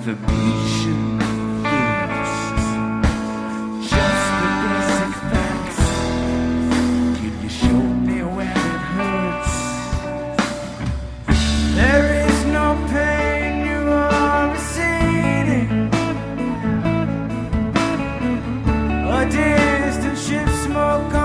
for patient thirst. Just the basic facts. Can you show me where it hurts? There is no pain you are receding. A distant ship smoke